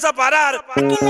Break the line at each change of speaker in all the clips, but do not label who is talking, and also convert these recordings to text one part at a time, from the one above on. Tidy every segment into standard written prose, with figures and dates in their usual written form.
a parar.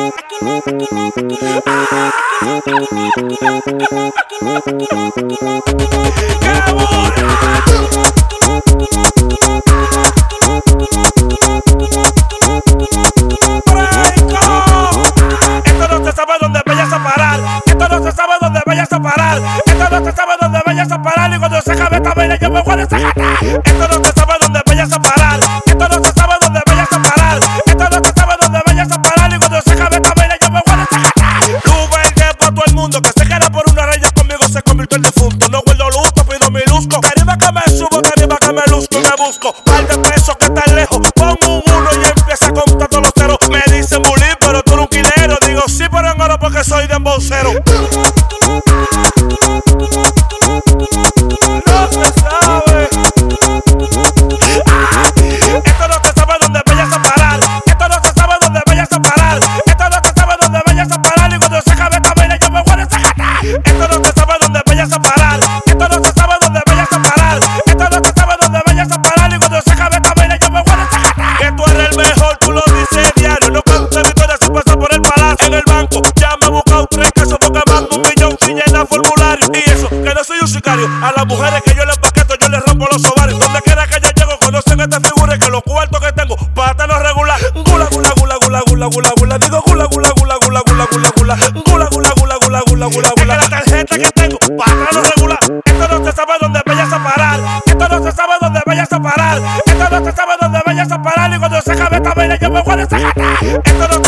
Esto no se sabe dónde vayas a parar. Esto no se sabe dónde vayas a parar. Esto no se sabe dónde vayas a parar. Y cuando se acabe esta vaina yo me voy a desacatar. Esto no se sabe dónde vayas a parar. Esto no se sabe dónde vayas a parar. Esto no se sabe dónde vayas a parar. Y cuando se acabe esta vaina yo me voy a desacatar. Luz verde para todo el mundo que se queda por una raya conmigo se convirtió en difunto. No guardo luto, pido mi luzco. Caribe que me subo, caribe que me luzco y me busco. Par de pesos que están lejos. Pongo un uno y empieza a contar todos los ceros. Me dicen bullying, pero tú eres un quilero. Digo sí, pero en oro porque soy de embocero. No se sabe. Esto no se sabe dónde vayas a parar. Esto no se sabe dónde vayas a parar. Esto no se sabe dónde vayas a parar. Y cuando se acabe esta vaina yo me voy a desacatar. Esto no se sabe dónde vayas a parar. Esto no se sabe dónde vayas a parar. Esto no se sabe dónde vayas a parar. Y cuando se acabe esta vaina yo me voy a desacatar. Que tú eres el mejor, tú lo dices diario. No cuenta victoria si pasa por el palacio. En el banco ya me he buscado 3 casos porque mando 1 millón sin llenar formulario. Y eso, que no soy un sicario. A las mujeres que yo les paqueto, yo les rompo los ovarios. Donde quiera que yo llego, conocen esta figura. Que los cuartos que tengo, para no regular. Gula, gula, gula, gula, gula, gula, gula. Digo gula, gula, gula, gula, gula, gula, gula. Gula, gula, gula, gula, gula, gula. Es que la tarjeta que tengo, para no regular. Esto no se sabe dónde vayas a parar. Esto no se sabe dónde vayas a parar. Esto no se sabe dónde vayas a parar. Y cuando se acabe esta vaina yo me voy a desacatar. Esto no